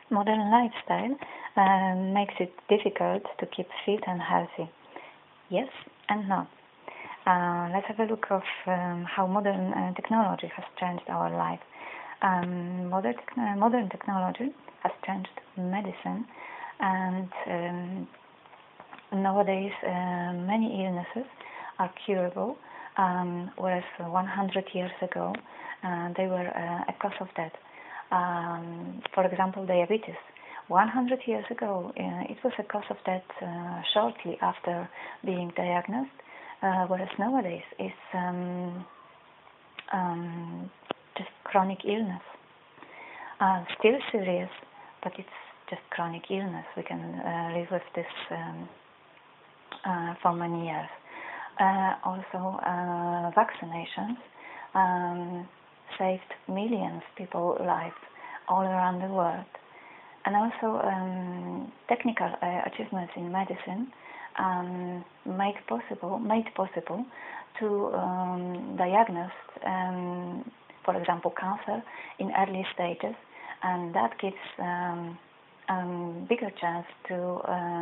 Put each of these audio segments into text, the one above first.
Modern lifestyle makes it difficult to keep fit and healthy. Yes and no. Let's have a look of how modern technology has changed our life. Modern technology has changed medicine, and nowadays many illnesses are curable, whereas 100 years ago they were a cause of death. For example, diabetes. 100 years ago, it was a cause of death shortly after being diagnosed, whereas nowadays it's just chronic illness. Still serious, but it's just chronic illness. We can live with this for many years. Also, vaccinations saved millions of people's lives all around the world. And also technical achievements in medicine made possible to diagnose, for example, cancer in early stages, and that gives bigger chance to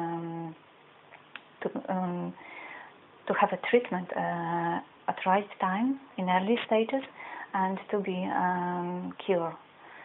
have a treatment at right time in early stages and to be cured.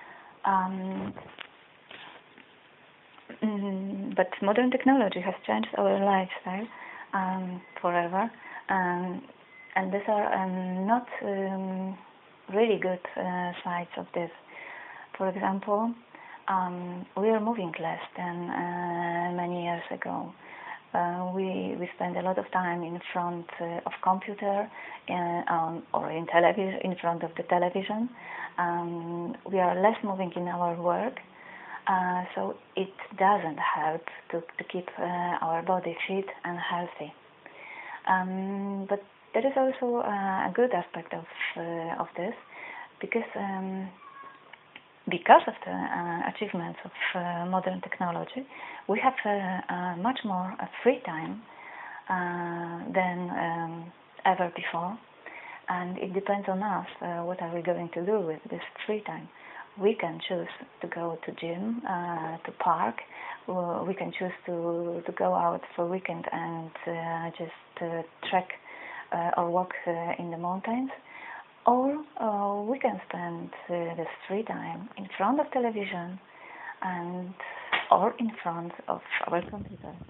But modern technology has changed our lifestyle forever, and these are not really good sides of this. For example, we are moving less than many years ago. We spend a lot of time in front of computer or in front of the television. We are less moving in our work. So it doesn't help to keep our body fit and healthy. But there is also a good aspect of this, because of the achievements of modern technology, we have much more free time than ever before, and it depends on us what are we going to do with this free time. We can choose to go to gym, to park. We can choose to go out for weekend and just trek or walk in the mountains. Or we can spend this free time in front of television or in front of our computer.